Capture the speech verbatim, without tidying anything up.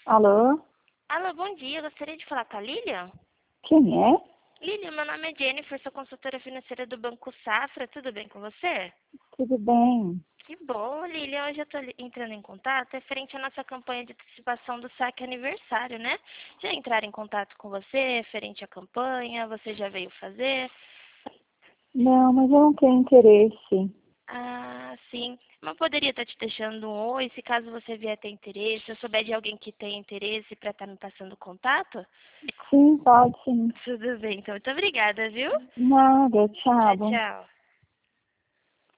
Alô? Alô, bom dia. Eu gostaria de falar com a Lilian. Quem é? Lilian, meu nome é Jennifer, sou consultora financeira do Banco Safra. Tudo bem com você? Tudo bem? Que bom, Lilian. Hoje eu estou entrando em contato referente à nossa campanha de antecipação do saque aniversário, né? Já entraram em contato com você referente à campanha? Você já veio fazer? Não, mas eu não tenho interesse. Ah, sim. Mas poderia estar te deixando um oi, se caso você vier ter interesse. Se eu souber de alguém que tem interesse para estar me passando contato? Sim, pode sim. Tudo bem, então. Muito obrigada, viu? Nada, Tchau, tchau. tchau.